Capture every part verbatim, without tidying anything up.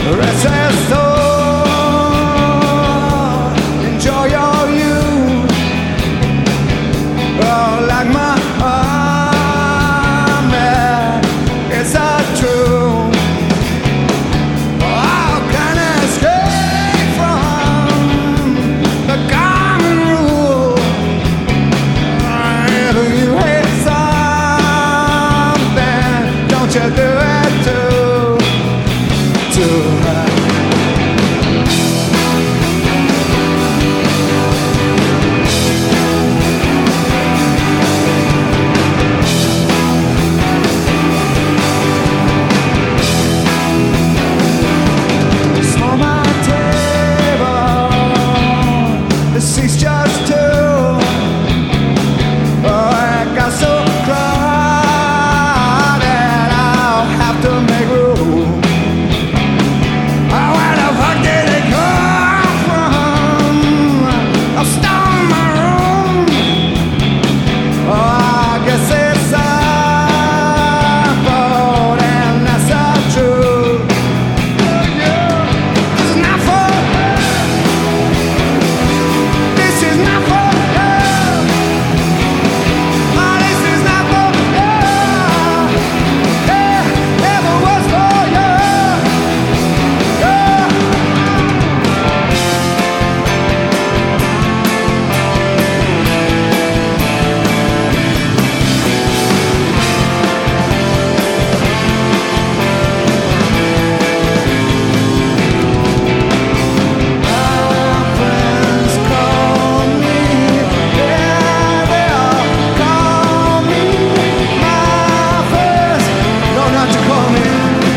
Restless soul, enjoy your youth. Oh, like my army, it's a truth. How can I escape from the common rule? If you hate something, don't you do it too, too hard. On my table, the seat's just two. Oh, I got so crowded, I'll have to make room. Oh, where the fuck did it come from? I'll stone my room. Oh, I guess it's a fault, and that's the truth. This is not for This is not for you. Oh, this is not for you. Yeah, never was for you. Yeah. My friends call me, yeah, they all call me my friends. No, not to call me.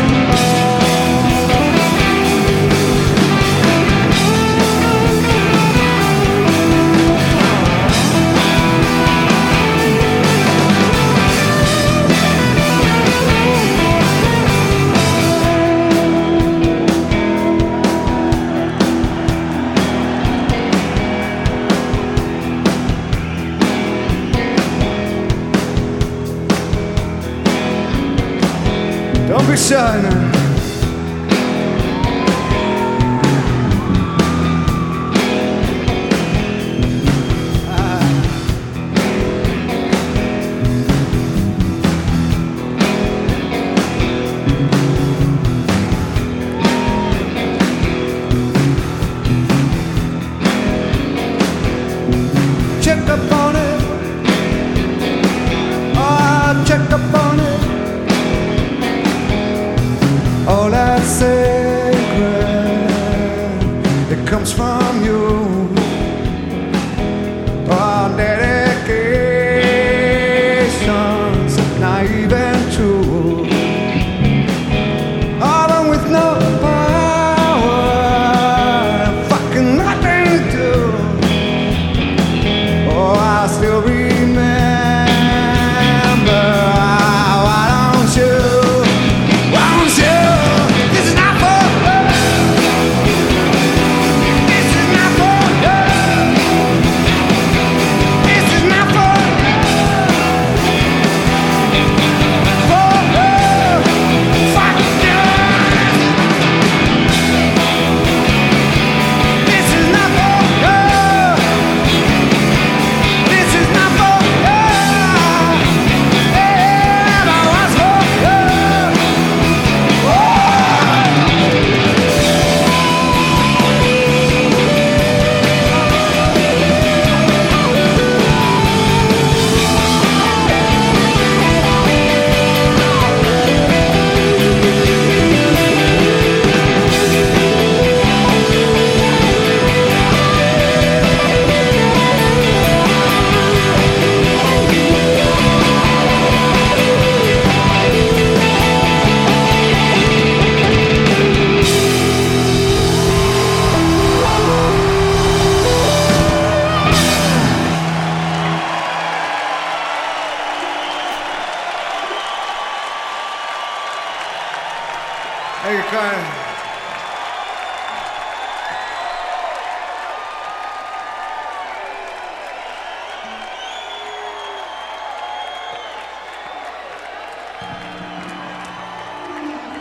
Don't be shy now. Check up on it. Oh, check up on it. All that's sacred, it comes from you. Our dedication's naive and true. All but with no power, fucking nothing to do. Oh, I still remember. Why don't you? Why don't you? This is not for you. This is not for you. This is not for you. For you. Fuck you. This is not for you. This is not for you. Never was for you. Thank you, Karen.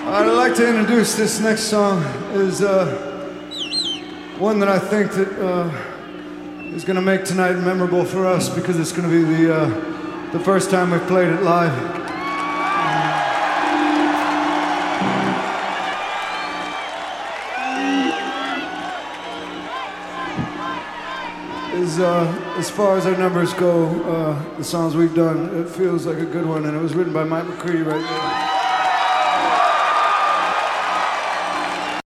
I'd like to introduce this next song is uh, one that I think that uh, is going to make tonight memorable for us because it's going to be the uh, the first time we've played it live. Is uh, as far as our numbers go, uh, the songs we've done, it feels like a good one, and it was written by Mike McCready right there.